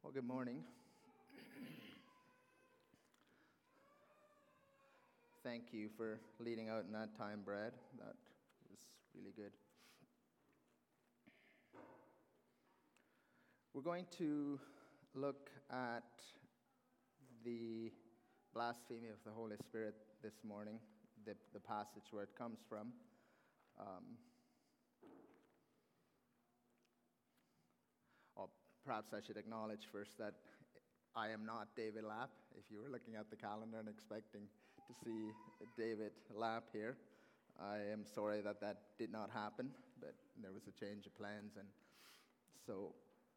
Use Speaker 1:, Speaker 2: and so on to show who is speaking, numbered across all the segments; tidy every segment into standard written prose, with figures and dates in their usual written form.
Speaker 1: Well, good morning. Thank you for leading out in that time, Brad. That was really good. We're going to look at the blasphemy of the Holy Spirit this morning, the passage where it comes from. Perhaps I should acknowledge first that I am not David Lapp. If you were looking at the calendar and expecting to see David Lapp here, I am sorry that did not happen, but there was a change of plans, and so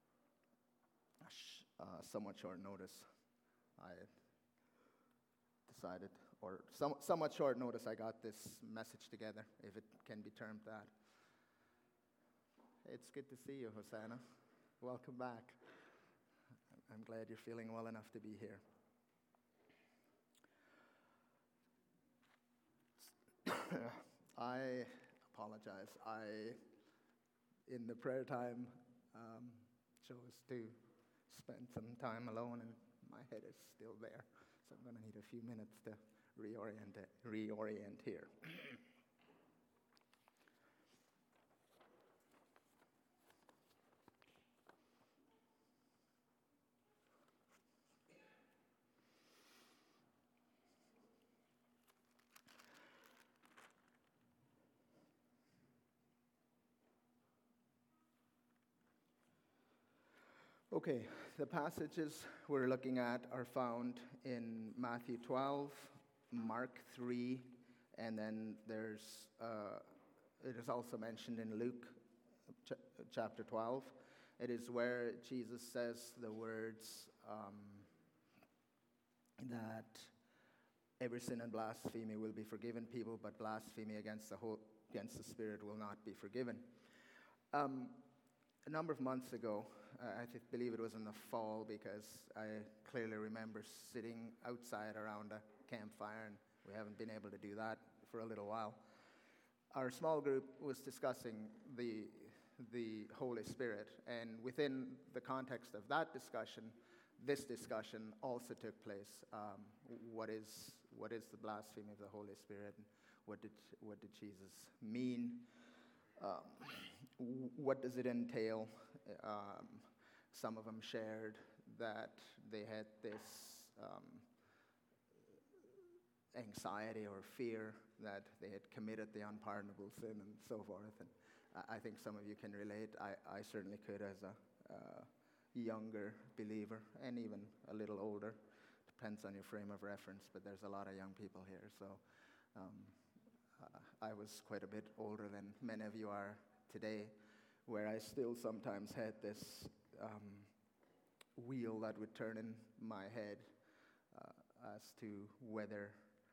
Speaker 1: somewhat short notice, I decided, or somewhat short notice, I got this message together, if it can be termed that. It's good to see you, Hosanna. Welcome back. I'm glad you're feeling well enough to be here. I apologize. In the prayer time, chose to spend some time alone, and my head is still there. So I'm going to need a few minutes to reorient here. Okay, the passages we're looking at are found in Matthew 12, Mark 3, and then it is also mentioned in Luke chapter 12. It is where Jesus says the words that every sin and blasphemy will be forgiven people, but blasphemy against the Spirit will not be forgiven. A number of months ago, I believe it was in the fall, because I clearly remember sitting outside around a campfire, and we haven't been able to do that for a little while. Our small group was discussing the Holy Spirit, and within the context of that discussion, this discussion also took place. What is the blasphemy of the Holy Spirit, and what did Jesus mean? What does it entail? Some of them shared that they had this anxiety or fear that they had committed the unpardonable sin and so forth. And I think some of you can relate. I certainly could as a younger believer, and even a little older. Depends on your frame of reference, but there's a lot of young people here. So I was quite a bit older than many of you are today, where I still sometimes had this wheel that would turn in my head as to whether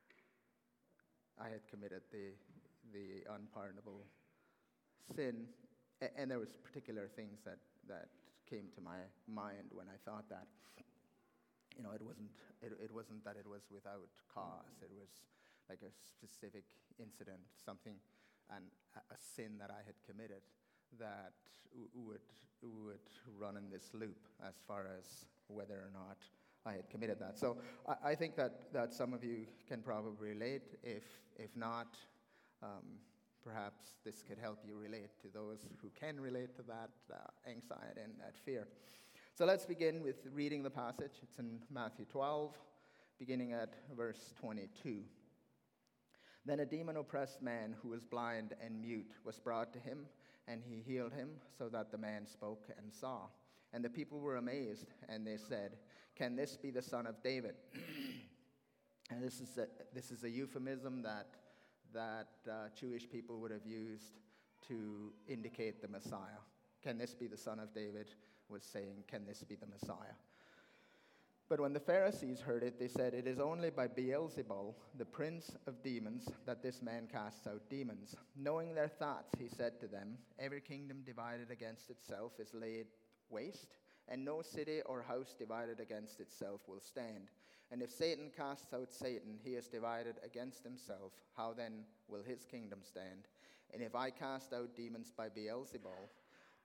Speaker 1: I had committed the unpardonable sin. And there was particular things that came to my mind when I thought that. You know, it wasn't that it was without cause. It was like a specific incident, something, and a sin that I had committed that would run in this loop as far as whether or not I had committed that. So I think that some of you can probably relate. If not, perhaps this could help you relate to those who can relate to that anxiety and that fear. So let's begin with reading the passage. It's in Matthew 12, beginning at verse 22. Then a demon-oppressed man who was blind and mute was brought to him, and he healed him, so that the man spoke and saw. And the people were amazed, and they said, "Can this be the son of David?" And this is a euphemism that Jewish people would have used to indicate the Messiah. Can this be the son of David? Was saying, can this be the Messiah? But when the Pharisees heard it, they said, "It is only by Beelzebul, the prince of demons, that this man casts out demons." Knowing their thoughts, he said to them, "Every kingdom divided against itself is laid waste, and no city or house divided against itself will stand. And if Satan casts out Satan, he is divided against himself. How then will his kingdom stand? And if I cast out demons by Beelzebul,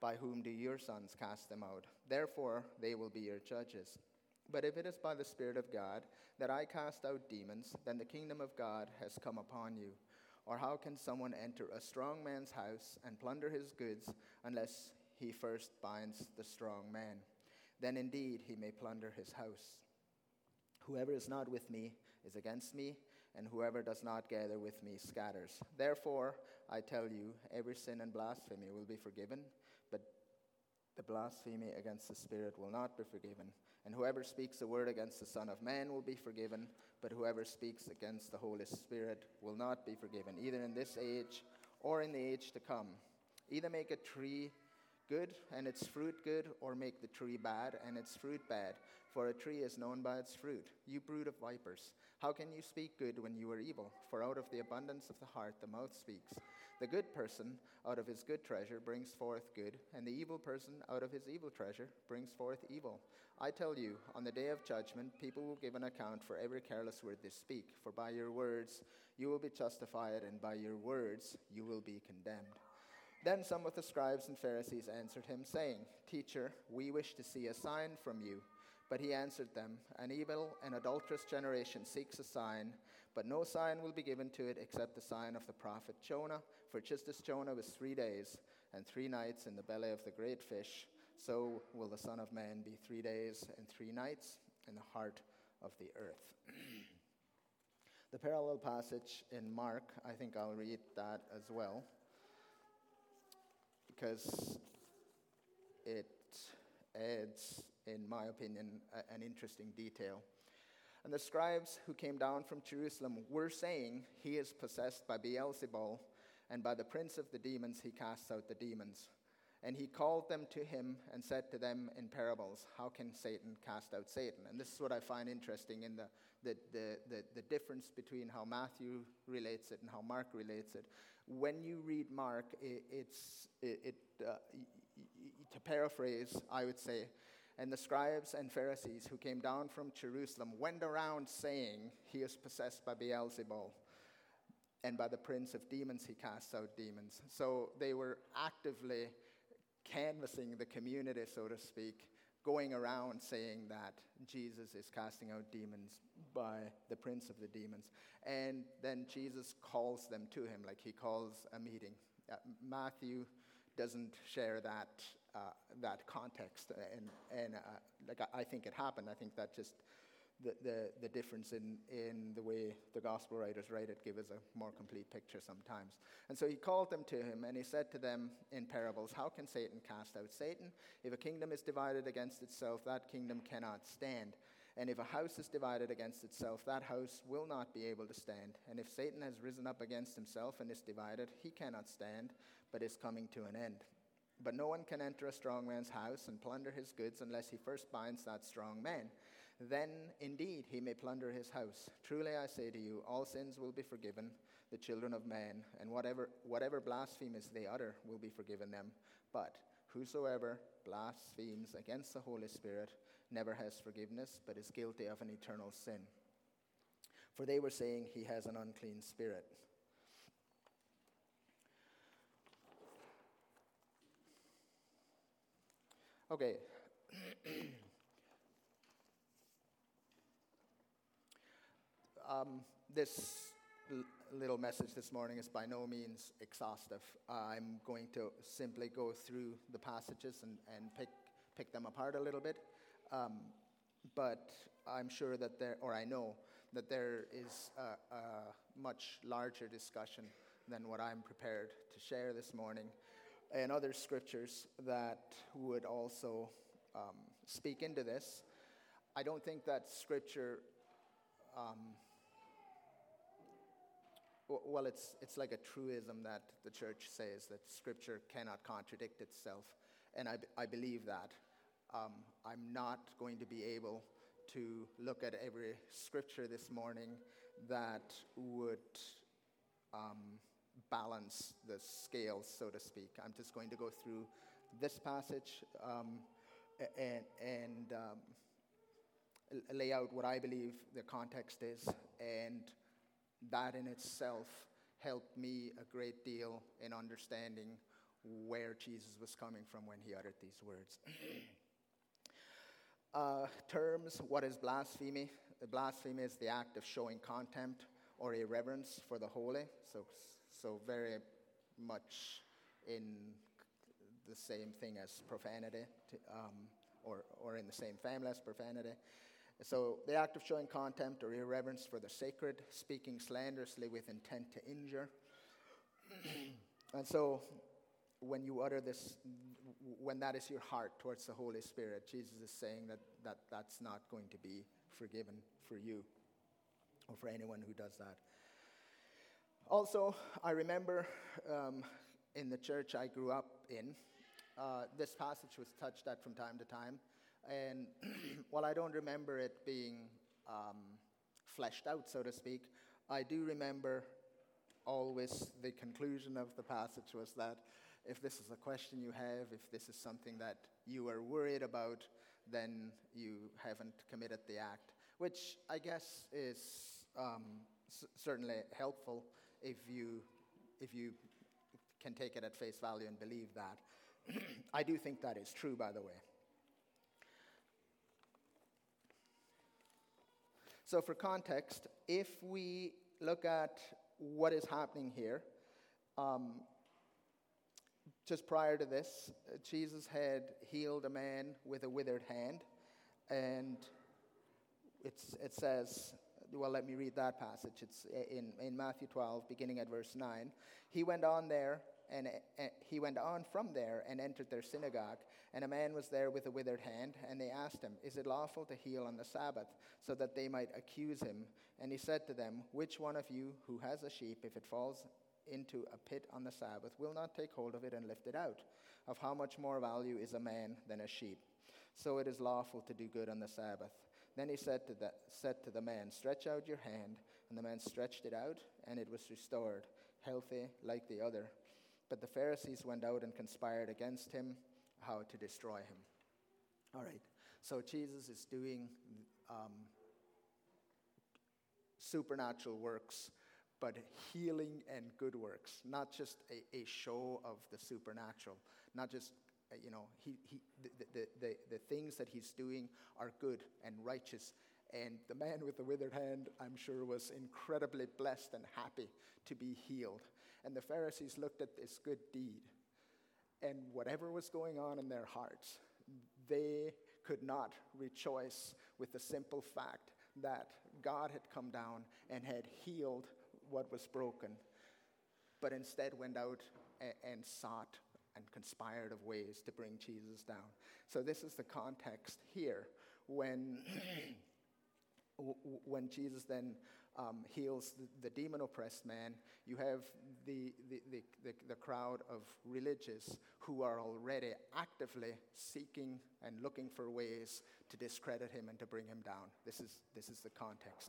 Speaker 1: by whom do your sons cast them out? Therefore they will be your judges. But if it is by the Spirit of God that I cast out demons, then the kingdom of God has come upon you. Or how can someone enter a strong man's house and plunder his goods unless he first binds the strong man? Then indeed he may plunder his house. Whoever is not with me is against me, and whoever does not gather with me scatters. Therefore, I tell you, every sin and blasphemy will be forgiven, but the blasphemy against the Spirit will not be forgiven. And whoever speaks a word against the Son of Man will be forgiven, but whoever speaks against the Holy Spirit will not be forgiven, either in this age or in the age to come. Either make a tree good and its fruit good, or make the tree bad and its fruit bad. For a tree is known by its fruit. You brood of vipers, how can you speak good when you are evil? For out of the abundance of the heart the mouth speaks. The good person out of his good treasure brings forth good, and the evil person out of his evil treasure brings forth evil. I tell you, on the day of judgment, people will give an account for every careless word they speak. For by your words you will be justified, and by your words you will be condemned. Then some of the scribes and Pharisees answered him, saying, Teacher, we wish to see a sign from you. But he answered them, An evil and adulterous generation seeks a sign, but no sign will be given to it except the sign of the prophet Jonah. For just as Jonah was 3 days and 3 nights in the belly of the great fish, so will the Son of Man be 3 days and 3 nights in the heart of the earth. The parallel passage in Mark, I think I'll read that as well, because it adds, in my opinion, an interesting detail. And the scribes who came down from Jerusalem were saying, He is possessed by Beelzebul, and by the prince of the demons he casts out the demons. And he called them to him and said to them in parables, How can Satan cast out Satan? And this is what I find interesting in the difference between how Matthew relates it and how Mark relates it. When you read Mark, to paraphrase, I would say, and the scribes and Pharisees who came down from Jerusalem went around saying, He is possessed by Beelzebul, and by the prince of demons he casts out demons. So they were actively canvassing the community, so to speak, going around saying that Jesus is casting out demons by the prince of the demons. And then Jesus calls them to him, like he calls a meeting. Matthew doesn't share that context, and I think it happened. I think that just the difference in the way the gospel writers write it give us a more complete picture sometimes. And so he called them to him, and he said to them in parables, How can Satan cast out Satan? If a kingdom is divided against itself, that kingdom cannot stand. And if a house is divided against itself, that house will not be able to stand. And if Satan has risen up against himself and is divided, he cannot stand, but is coming to an end. But no one can enter a strong man's house and plunder his goods unless he first binds that strong man. Then indeed he may plunder his house. Truly I say to you, all sins will be forgiven the children of man, and whatever blasphemies they utter will be forgiven them. But whosoever blasphemes against the Holy Spirit never has forgiveness, but is guilty of an eternal sin. For they were saying he has an unclean spirit. Okay. This little message this morning is by no means exhaustive. I'm going to simply go through the passages and pick them apart a little bit. But I'm sure that I know that there is a much larger discussion than what I'm prepared to share this morning, and other scriptures that would also speak into this. I don't think that scripture, it's like a truism that the church says that scripture cannot contradict itself, and I believe that. I'm not going to be able to look at every scripture this morning that would balance the scales, so to speak. I'm just going to go through this passage and lay out what I believe the context is, and that in itself helped me a great deal in understanding where Jesus was coming from when he uttered these words. Terms, what is blasphemy? Blasphemy is the act of showing contempt or irreverence for the holy, so very much in the same thing as profanity, or in the same family as profanity. So the act of showing contempt or irreverence for the sacred, speaking slanderously with intent to injure. And so when you utter this, when that is your heart towards the Holy Spirit, Jesus is saying that's not going to be forgiven for you or for anyone who does that. Also, I remember in the church I grew up in, this passage was touched at from time to time. And while I don't remember it being fleshed out, so to speak, I do remember always the conclusion of the passage was that if this is a question you have, if this is something that you are worried about, then you haven't committed the act, which I guess is certainly helpful if you can take it at face value and believe that. I do think that is true, by the way. So for context, if we look at what is happening here, just prior to this, Jesus had healed a man with a withered hand, and it says, well, let me read that passage. It's in Matthew 12, beginning at verse 9. He went on from there and entered their synagogue, and a man was there with a withered hand, and they asked him, "Is it lawful to heal on the Sabbath?" so that they might accuse him. And he said to them, "Which one of you who has a sheep, if it falls into a pit on the Sabbath, will not take hold of it and lift it out? Of how much more value is a man than a sheep? So it is lawful to do good on the Sabbath." Then he said to the man, "Stretch out your hand." And the man stretched it out, and it was restored, healthy like the other. But the Pharisees went out and conspired against him, how to destroy him. All right, so Jesus is doing supernatural works, but healing and good works, not just a show of the supernatural, not just, the things that he's doing are good and righteous. And the man with the withered hand, I'm sure, was incredibly blessed and happy to be healed. And the Pharisees looked at this good deed, and whatever was going on in their hearts, they could not rejoice with the simple fact that God had come down and had healed what was broken, but instead went out and sought and conspired of ways to bring Jesus down. So this is the context here when Jesus then heals the demon-oppressed man. You have the crowd of religious who are already actively seeking and looking for ways to discredit him and to bring him down. This is the context.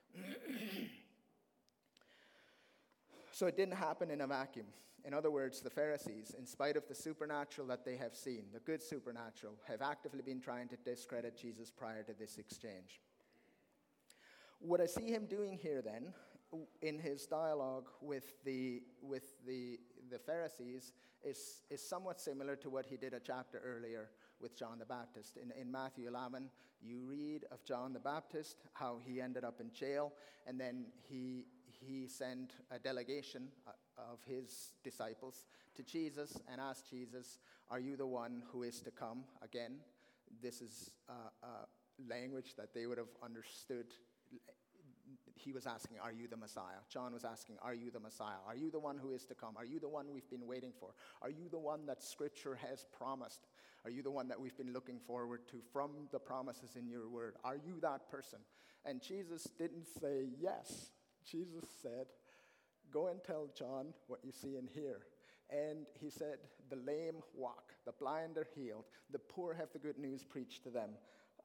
Speaker 1: So it didn't happen in a vacuum. In other words, the Pharisees, in spite of the supernatural that they have seen, the good supernatural, have actively been trying to discredit Jesus prior to this exchange. What I see him doing here then, in his dialogue with the Pharisees, is somewhat similar to what he did a chapter earlier with John the Baptist. In Matthew 11, you read of John the Baptist, how he ended up in jail, and then he sent a delegation of his disciples to Jesus and asked Jesus, "Are you the one who is to come again?" This is language that they would have understood. He was asking, "Are you the Messiah?" John was asking, "Are you the Messiah? Are you the one who is to come? Are you the one we've been waiting for? Are you the one that Scripture has promised? Are you the one that we've been looking forward to from the promises in your word? Are you that person?" And Jesus didn't say yes. Jesus said, "Go and tell John what you see and hear." And he said, "The lame walk, the blind are healed, the poor have the good news preached to them."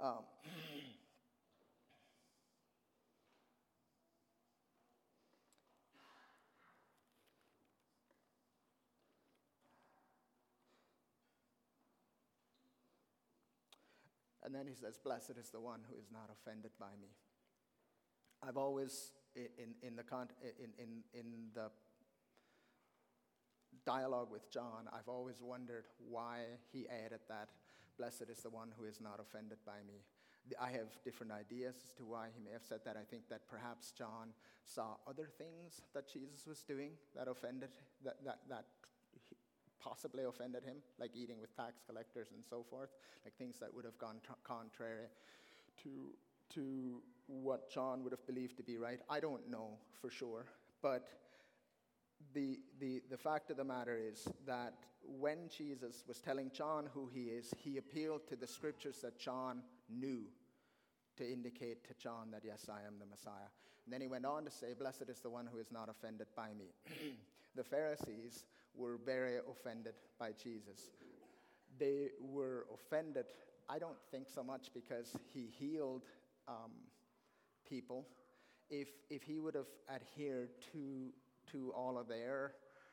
Speaker 1: And then he says, "Blessed is the one who is not offended by me." I've always, in the dialogue with John, I've always wondered why he added that, blessed is the one who is not offended by me. I have different ideas as to why he may have said that. I think that perhaps John saw other things that Jesus was doing that offended, that possibly offended him, like eating with tax collectors and so forth, like things that would have gone contrary to what John would have believed to be right. I don't know for sure, but the fact of the matter is that when Jesus was telling John who he is, he appealed to the scriptures that John knew to indicate to John that, yes, I am the Messiah. And then he went on to say, blessed is the one who is not offended by me. The Pharisees were very offended by Jesus. They were offended, I don't think so much because he healed people. If he would have adhered to all of their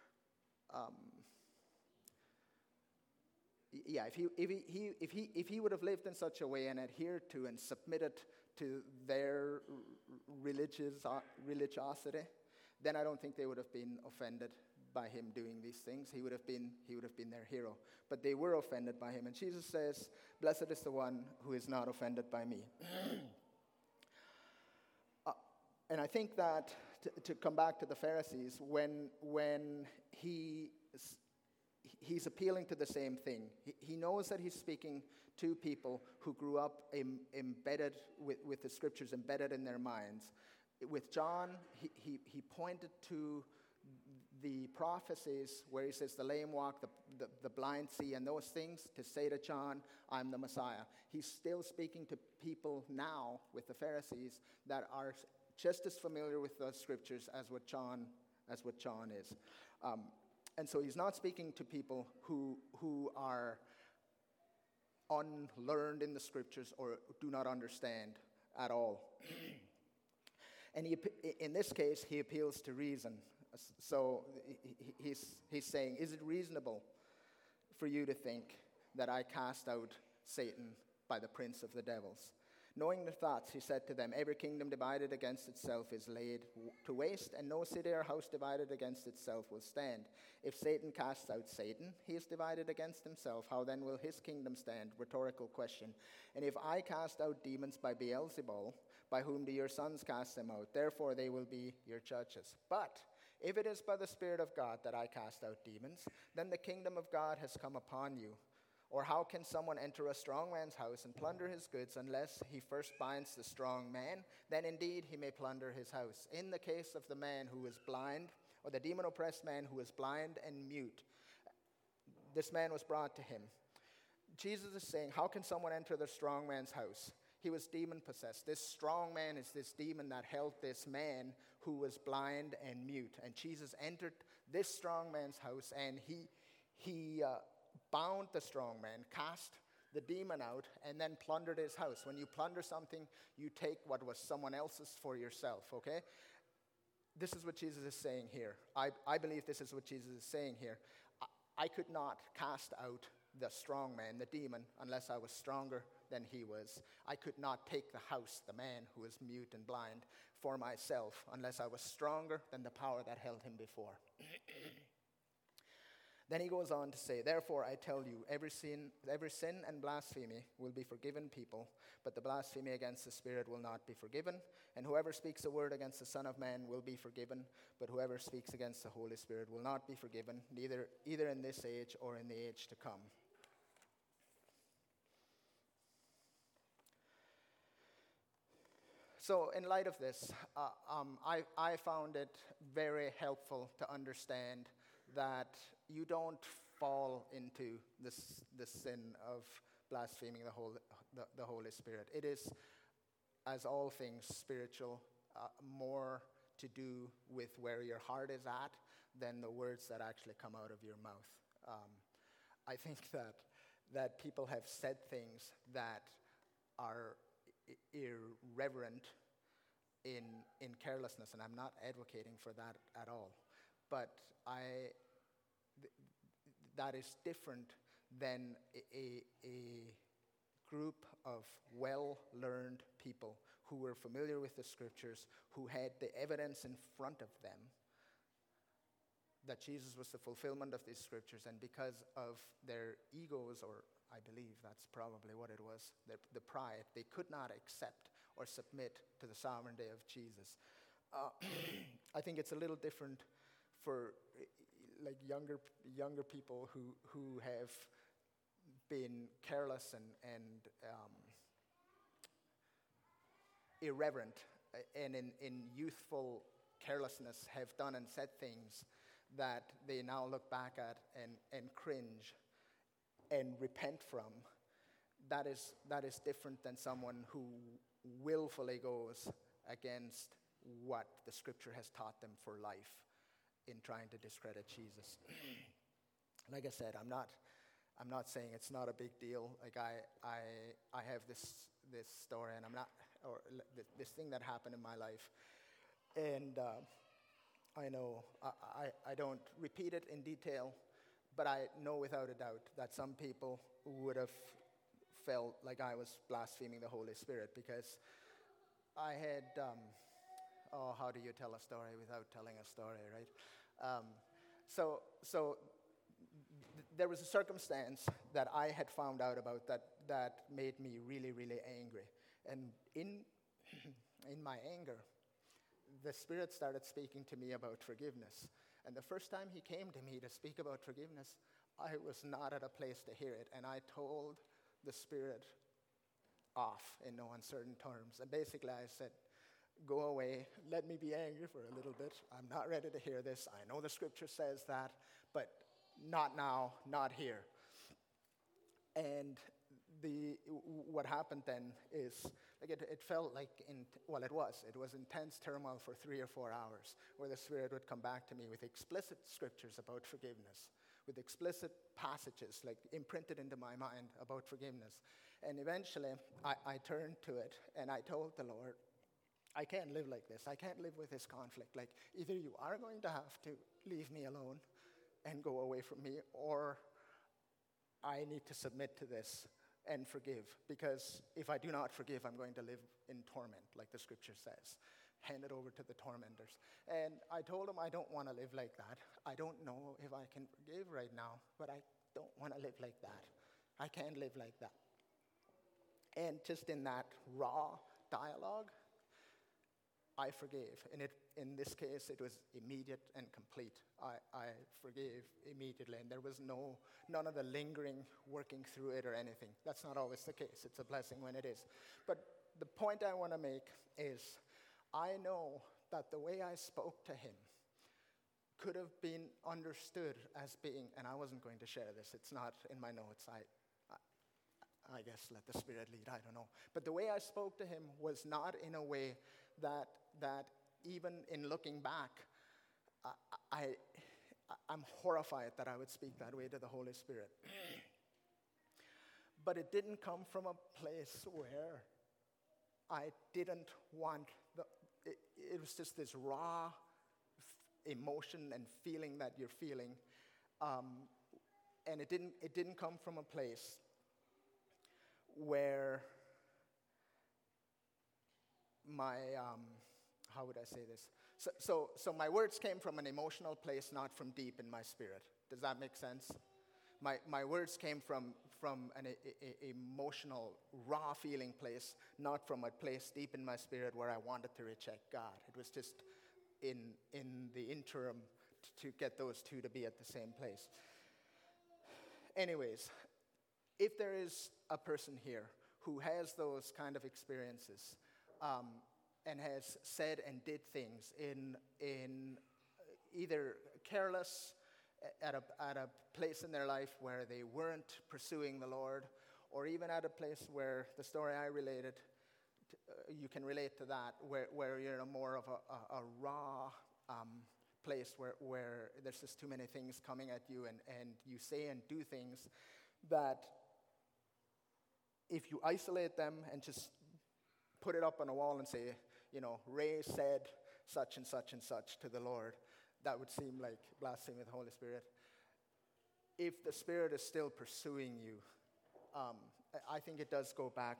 Speaker 1: if he would have lived in such a way and adhered to and submitted to their religiosity, then I don't think they would have been offended by him doing these things. He would have been their hero. But they were offended by him. And Jesus says, blessed is the one who is not offended by me. And I think that to come back to the Pharisees, when he's appealing to the same thing. He knows that he's speaking to people who grew up embedded with the scriptures, embedded in their minds. With John, he pointed to the prophecies where he says the lame walk, the blind see, and those things to say to John, I'm the Messiah. He's still speaking to people now with the Pharisees that are just as familiar with those scriptures as what John is. And so he's not speaking to people who are unlearned in the scriptures or do not understand at all. And in this case, he appeals to reason. So he's saying, is it reasonable for you to think that I cast out Satan by the prince of the devils? Knowing the thoughts, he said to them, every kingdom divided against itself is laid to waste, and no city or house divided against itself will stand. If Satan casts out Satan, he is divided against himself. How then will his kingdom stand? Rhetorical question. And if I cast out demons by Beelzebul, by whom do your sons cast them out? Therefore they will be your judges. But if it is by the Spirit of God that I cast out demons, then the kingdom of God has come upon you. Or how can someone enter a strong man's house and plunder his goods unless he first binds the strong man? Then indeed he may plunder his house. In the case of the man who is blind, or the demon-oppressed man who is blind and mute, this man was brought to him. Jesus is saying, how can someone enter the strong man's house? He was demon-possessed. This strong man is this demon that held this man who was blind and mute. And Jesus entered this strong man's house, and he bound the strong man, cast the demon out, and then plundered his house. When you plunder something, you take what was someone else's for yourself, okay? This is what Jesus is saying here. I believe this is what Jesus is saying here. I could not cast out the strong man, the demon, unless I was stronger than he was. I could not take the house, the man who was mute and blind, for myself, unless I was stronger than the power that held him before. Then he goes on to say, therefore I tell you, every sin and blasphemy will be forgiven people, but the blasphemy against the Spirit will not be forgiven. And whoever speaks a word against the Son of Man will be forgiven, but whoever speaks against the Holy Spirit will not be forgiven, either in this age or in the age to come. So in light of this, I found it very helpful to understand that you don't fall into the sin of blaspheming the Holy Spirit. It is, as all things spiritual, more to do with where your heart is at than the words that actually come out of your mouth. I think that people have said things that are irreverent in carelessness, and I'm not advocating for that at all. But that is different than a group of well-learned people who were familiar with the scriptures, who had the evidence in front of them, that Jesus was the fulfillment of these scriptures, and because of their egos, or I believe that's probably what it was, the pride, they could not accept or submit to the sovereignty of Jesus. I think it's a little different for like younger people who have been careless and irreverent, and in youthful carelessness have done and said things that they now look back at and cringe and repent from. That is different than someone who willfully goes against what the scripture has taught them for life in trying to discredit Jesus. Like I said, I'm not saying it's not a big deal. Like I have this story, and this thing that happened in my life, and I know I don't repeat it in detail, but I know without a doubt that some people would have felt like I was blaspheming the Holy Spirit, because I had, how do you tell a story without telling a story, right? So there was a circumstance that I had found out about that made me really, really angry. And in my anger, the Spirit started speaking to me about forgiveness. And the first time He came to me to speak about forgiveness, I was not at a place to hear it. And I told the Spirit off in no uncertain terms. And basically I said, go away, let me be angry for a little bit. I'm not ready to hear this. I know the scripture says that, but not now, not here. And what happened then is, like it felt like, it was intense turmoil for 3 or 4 hours, where the Spirit would come back to me with explicit scriptures about forgiveness, with explicit passages like imprinted into my mind about forgiveness. And eventually I turned to it and I told the Lord, I can't live like this. I can't live with this conflict. Like, either you are going to have to leave me alone and go away from me, or I need to submit to this and forgive. Because if I do not forgive, I'm going to live in torment, like the scripture says. Hand it over to the tormentors. And I told him I don't want to live like that. I don't know if I can forgive right now, but I don't want to live like that. I can't live like that. And just in that raw dialogue, I forgave. And in this case, it was immediate and complete. I forgave immediately, and there was none of the lingering working through it or anything. That's not always the case. It's a blessing when it is. But the point I want to make is, I know that the way I spoke to him could have been understood as being, and I wasn't going to share this, it's not in my notes, I guess let the Spirit lead, I don't know. But the way I spoke to him was not in a way that even in looking back, I'm horrified that I would speak that way to the Holy Spirit. But it didn't come from a place where I didn't want it was just this raw emotion and feeling that you're feeling, and it didn't come from a place where my how would I say this? So my words came from an emotional place, not from deep in my spirit. Does that make sense? My words came from an emotional, raw feeling place, not from a place deep in my spirit where I wanted to reject God. It was just in the interim to get those two to be at the same place. Anyways, if there is a person here who has those kind of experiences, and has said and did things in either careless, at a place in their life where they weren't pursuing the Lord, or even at a place where the story I related, you can relate to that, where you're in a more of a raw place where there's just too many things coming at you, and you say and do things that if you isolate them and just put it up on a wall and say, Ray said such and such and such to the Lord, that would seem like blasphemy of the Holy Spirit. If the Spirit is still pursuing you, I think it does go back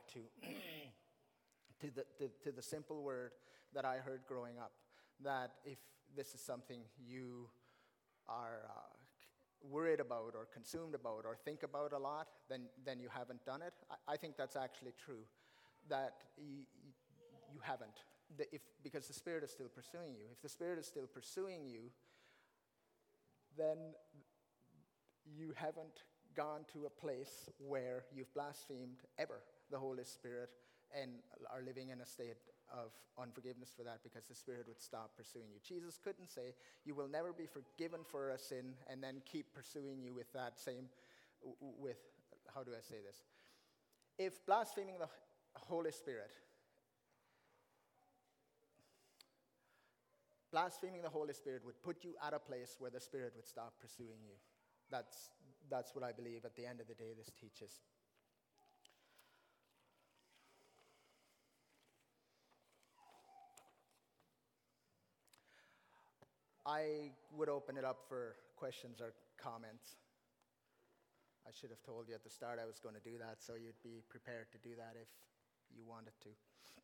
Speaker 1: to the simple word that I heard growing up, that if this is something you are worried about or consumed about or think about a lot, then you haven't done it. I think that's actually true, that you haven't, because the Spirit is still pursuing you. If the Spirit is still pursuing you, then you haven't gone to a place where you've blasphemed ever the Holy Spirit and are living in a state of unforgiveness for that, because the Spirit would stop pursuing you. Jesus couldn't say, you will never be forgiven for a sin, and then keep pursuing you with that same, how do I say this? If blaspheming the Holy Spirit, would put you at a place where the Spirit would stop pursuing you. That's what I believe at the end of the day this teaches. I would open it up for questions or comments. I should have told you at the start I was going to do that, so you'd be prepared to do that if you wanted to.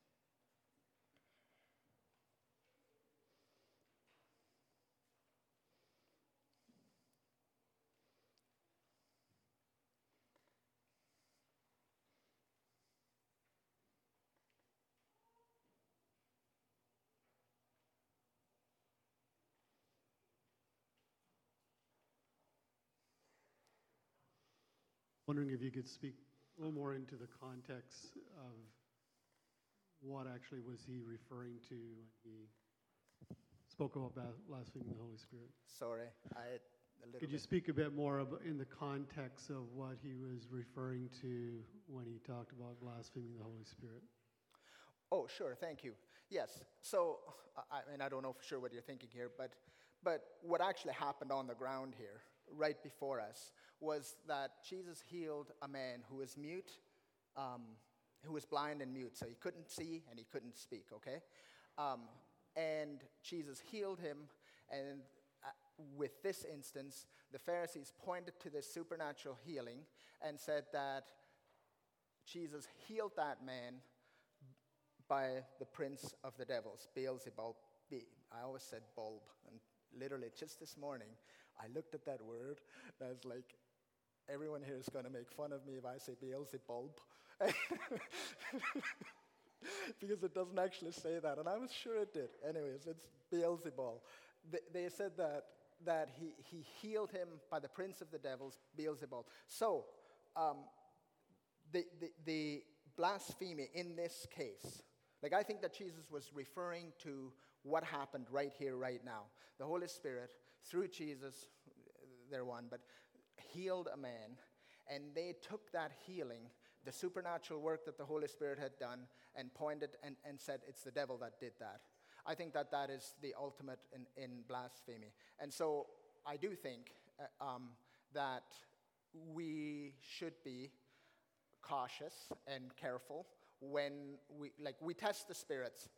Speaker 2: Wondering if you could speak a little more into the context of what actually was he referring to when he spoke about blaspheming the Holy Spirit?
Speaker 1: Sorry,
Speaker 2: Could you speak a bit more in the context of what he was referring to when he talked about blaspheming the Holy Spirit?
Speaker 1: Oh, sure, thank you. Yes, so, I don't know for sure what you're thinking here, but what actually happened on the ground here, right before us, was that Jesus healed a man who was mute, who was blind and mute, so he couldn't see and he couldn't speak, okay? And Jesus healed him, and with this instance, the Pharisees pointed to this supernatural healing and said that Jesus healed that man by the prince of the devils, Beelzebub. I always said bulb, and literally just this morning, I looked at that word, and I was like, everyone here is going to make fun of me if I say Beelzebub. Because it doesn't actually say that, and I was sure it did. Anyways, it's Beelzebub. They said that he healed him by the prince of the devils, Beelzebub. So, the blasphemy in this case, like, I think that Jesus was referring to what happened right here, right now. The Holy Spirit, through Jesus, they're one, but healed a man, and they took that healing, the supernatural work that the Holy Spirit had done, and pointed and said it's the devil that did that. I think that is the ultimate in blasphemy. And so I do think that we should be cautious and careful when we test the spirits.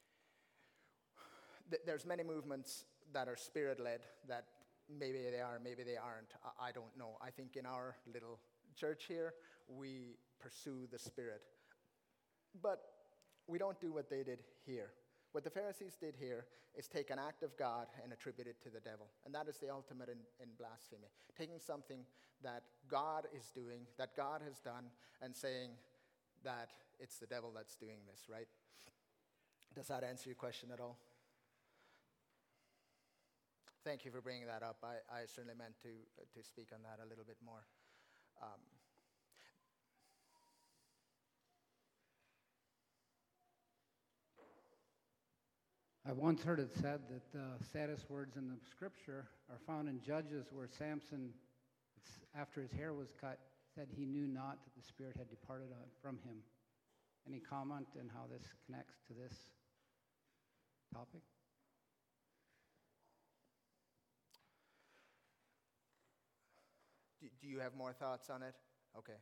Speaker 1: There's many movements that are spirit-led that maybe they are, maybe they aren't. I don't know. I think in our little church here, we pursue the Spirit. But we don't do what they did here. What the Pharisees did here is take an act of God and attribute it to the devil. And that is the ultimate in blasphemy. Taking something that God is doing, that God has done, and saying that it's the devil that's doing this, right? Does that answer your question at all? Thank you for bringing that up. I certainly meant to speak on that a little bit more.
Speaker 3: I once heard it said that the saddest words in the scripture are found in Judges, where Samson, after his hair was cut, said he knew not that the Spirit had departed from him. Any comment on how this connects to this topic?
Speaker 1: Do you have more thoughts on it? Okay.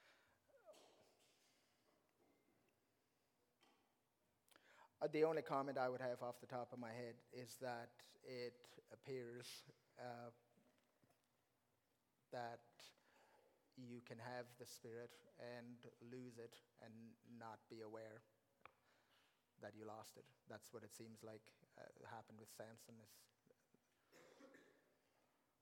Speaker 1: The only comment I would have off the top of my head is that it appears that you can have the Spirit and lose it and not be aware that you lost it. That's what it seems like happened with Samson.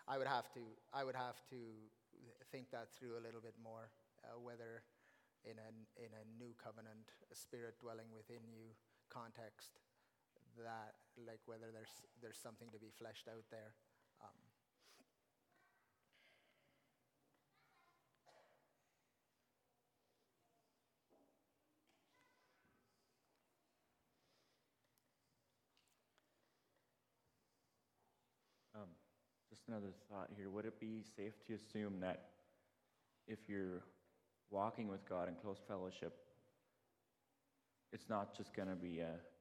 Speaker 1: I would have to think that through a little bit more, whether in a new covenant, a spirit dwelling within you context, that like whether there's something to be fleshed out there.
Speaker 4: Just another thought here. Would it be safe to assume that if you're walking with God in close fellowship, it's not just going to be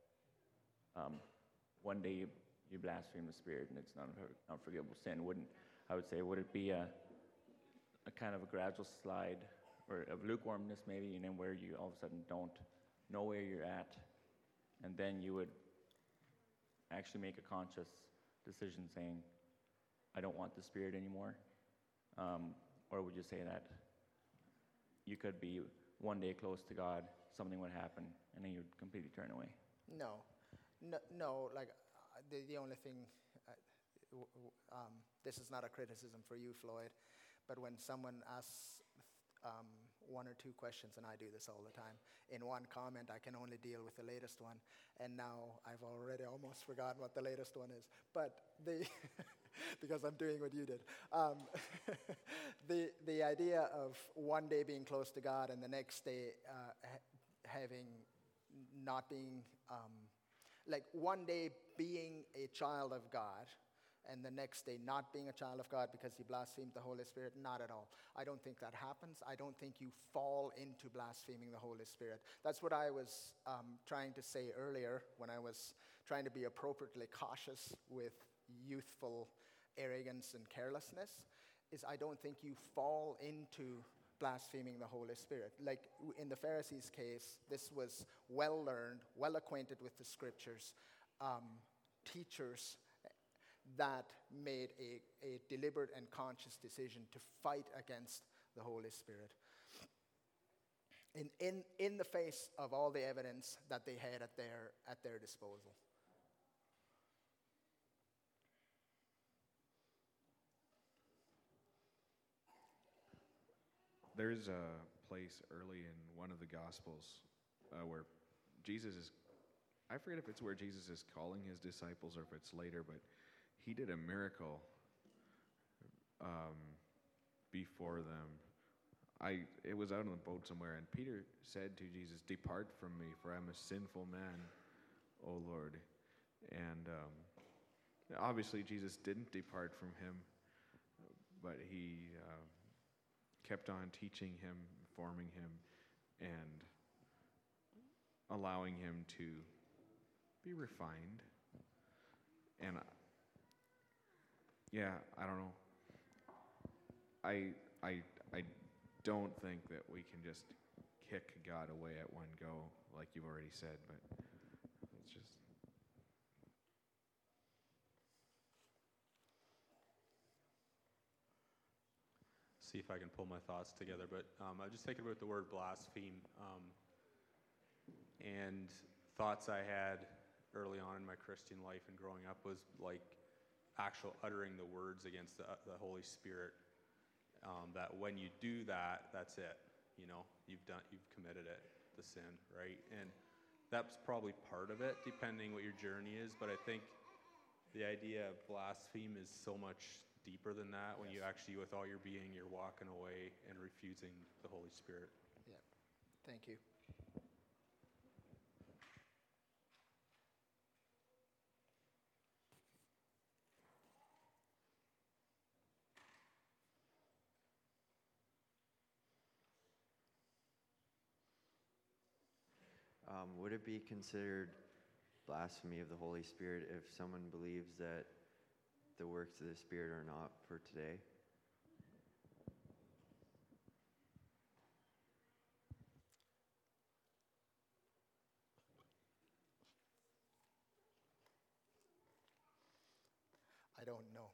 Speaker 4: one day you blaspheme the Spirit and it's not an unforgivable sin? Would it be a kind of a gradual slide or of lukewarmness maybe, and then where you all of a sudden don't know where you're at, and then you would actually make a conscious decision saying, I don't want the Spirit anymore? Or would you say that you could be one day close to God, something would happen, and then you'd completely turn away?
Speaker 1: No. Like the only thing, this is not a criticism for you, Floyd, but when someone asks one or two questions, and I do this all the time, in one comment I can only deal with the latest one, and now I've already almost forgotten what the latest one is. But because I'm doing what you did. The idea of one day being close to God and the next day not being, like one day being a child of God and the next day not being a child of God because you blasphemed the Holy Spirit, not at all. I don't think that happens. I don't think you fall into blaspheming the Holy Spirit. That's what I was trying to say earlier when I was trying to be appropriately cautious with youthful arrogance and carelessness, is I don't think you fall into blaspheming the Holy Spirit. Like in the Pharisees' case, this was well learned, well acquainted with the scriptures, teachers that made a deliberate and conscious decision to fight against the Holy Spirit in the face of all the evidence that they had at their disposal.
Speaker 5: There's a place early in one of the Gospels where Jesus is, I forget if it's where Jesus is calling his disciples or if it's later, but he did a miracle before them. It was out on the boat somewhere, and Peter said to Jesus, "Depart from me, for I'm a sinful man, O Lord." And obviously Jesus didn't depart from him, but he kept on teaching him, forming him, and allowing him to be refined. And I don't know. I don't think that we can just kick God away at one go, like you've already said, but it's just.
Speaker 6: See if I can pull my thoughts together, but I was just thinking about the word blaspheme, and thoughts I had early on in my Christian life and growing up was like actual uttering the words against the Holy Spirit. That when you do that, that's it. You know, you've committed it, the sin, right? And that's probably part of it, depending what your journey is. But I think the idea of blaspheme is so much deeper than that. When you actually, with all your being, you're walking away and refusing the Holy Spirit.
Speaker 1: Yeah. Thank you.
Speaker 7: Would it be considered blasphemy of the Holy Spirit if someone believes that the works of the Spirit are not for today?
Speaker 1: I don't know.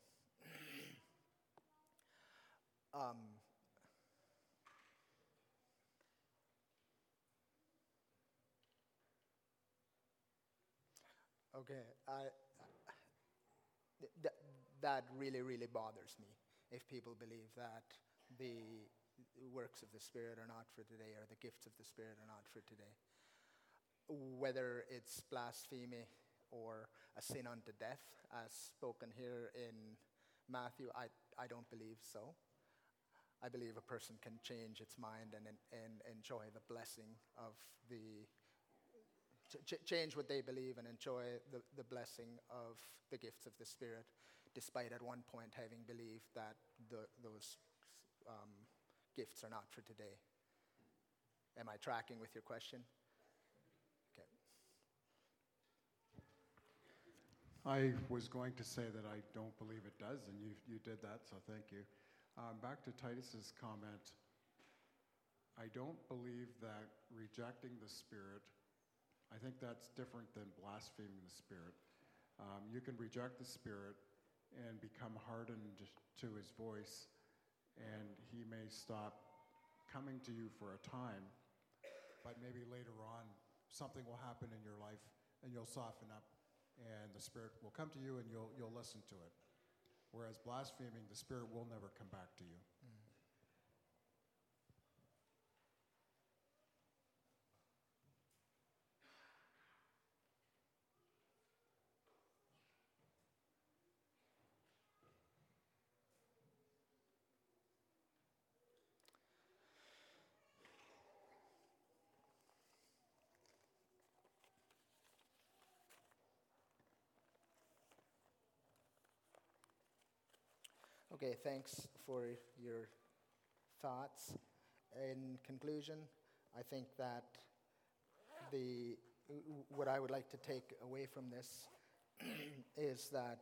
Speaker 1: Okay, that really, really bothers me if people believe that the works of the Spirit are not for today or the gifts of the Spirit are not for today. Whether it's blasphemy or a sin unto death, as spoken here in Matthew, I don't believe so. I believe a person can change its mind and enjoy the blessing of change what they believe and enjoy the blessing of the gifts of the Spirit, despite at one point having believed that those gifts are not for today. Am I tracking with your question? Okay.
Speaker 8: I was going to say that I don't believe it does, and you did that, so thank you. Back to Titus's comment, I don't believe that rejecting the Spirit, I think that's different than blaspheming the Spirit. You can reject the Spirit and become hardened to his voice, and he may stop coming to you for a time, but maybe later on something will happen in your life and you'll soften up and the Spirit will come to you and you'll listen to it. Whereas blaspheming, the Spirit will never come back to you.
Speaker 1: Okay, thanks for your thoughts. In conclusion, I think that what I would like to take away from this is that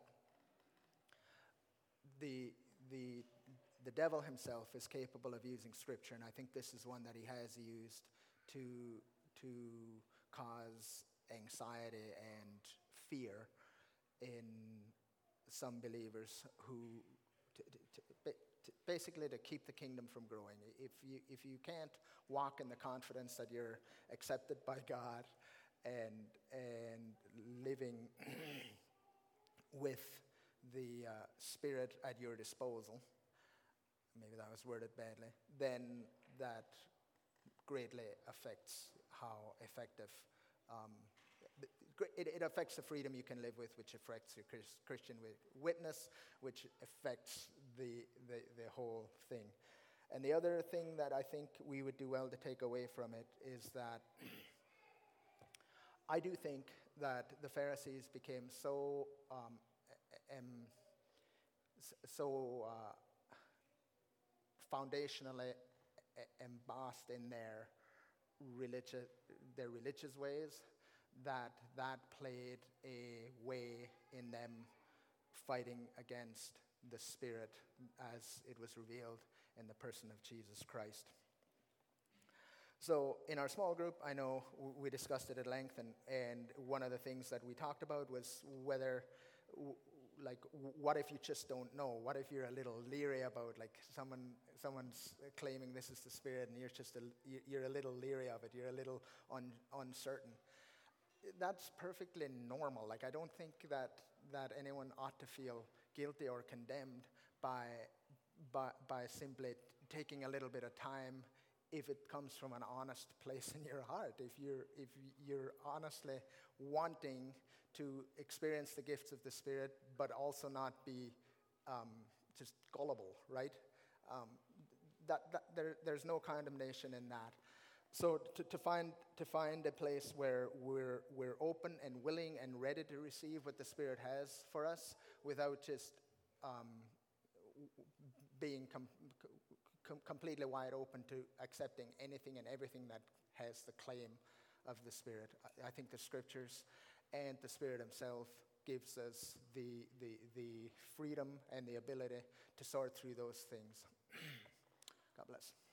Speaker 1: the devil himself is capable of using Scripture, and I think this is one that he has used to cause anxiety and fear in some believers who basically to keep the kingdom from growing. If you can't walk in the confidence that you're accepted by God and living with the Spirit at your disposal, maybe that was worded badly, then that greatly affects how effective it affects the freedom you can live with, which affects your Christian witness, which affects the whole thing. And the other thing that I think we would do well to take away from it is that I do think that the Pharisees became so foundationally embossed in their religious ways that played a way in them fighting against the Spirit as it was revealed in the person of Jesus Christ. So in our small group, I know we discussed it at length, and one of the things that we talked about was whether, like, what if you just don't know? What if you're a little leery about, like, someone's claiming this is the Spirit, and you're a little leery of it, you're a little uncertain. That's perfectly normal. Like, I don't think that anyone ought to feel guilty or condemned by simply taking a little bit of time if it comes from an honest place in your heart. If you're honestly wanting to experience the gifts of the Spirit, but also not be just gullible, right? There's no condemnation in that. So to find a place where we're open and willing and ready to receive what the Spirit has for us, without just being completely wide open to accepting anything and everything that has the claim of the Spirit. I think the Scriptures and the Spirit Himself gives us the freedom and the ability to sort through those things. God bless.